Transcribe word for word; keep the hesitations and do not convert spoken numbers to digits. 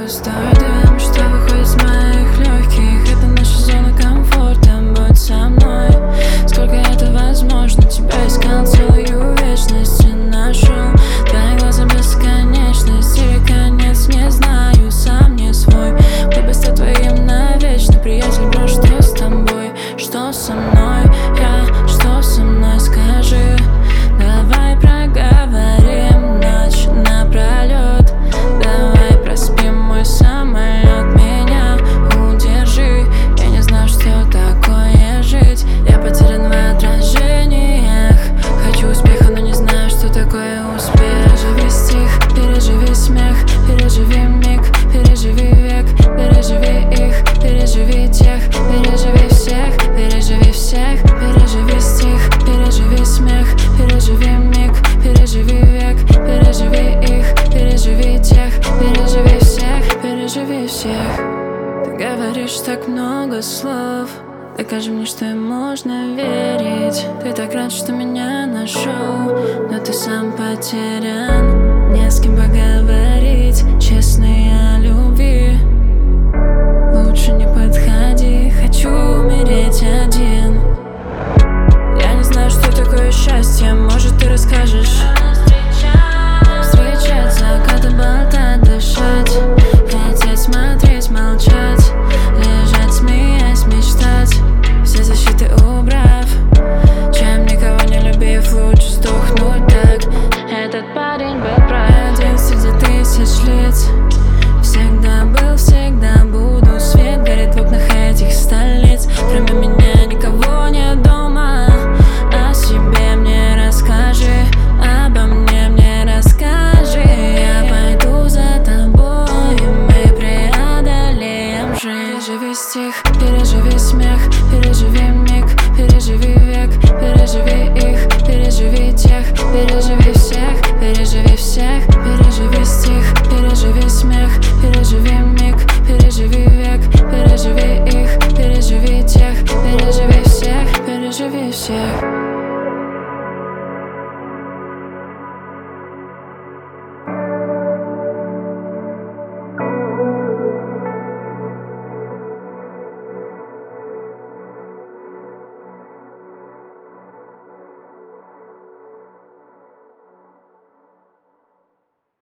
Пустой дым, что выходит из моих легких. Это наша зона комфорта, будь со мной. Сколько это возможно, тебя искал целую вечность и нашел. Твои глаза бесконечность или конец, не знаю, сам не свой. Буду стать твоим навечно, приятель, бро, что с тобой, что со мной, я, что со мной, скажи. Давай проговорим ночь напролет. Давай проспим мой самолет, меня удержи. Я не знаю, что такое жить. Я потерян в отражениях. Хочу успеха, но не знаю, что такое успех. Переживи стих, переживи смех, переживи миг, переживи век, переживи их, переживи тех, переживи всех, переживи всех, переживи стих, переживи смех, переживи миг, переживи век, переживи их, переживи тех, переживи всех, переживи всех. Ты говоришь так много слов, докажи мне, что им можно верить. Ты так рад, что меня нашел, но ты сам потерян. Не с кем поговорить, честно, о любви. Лучше не подходи, хочу умереть один.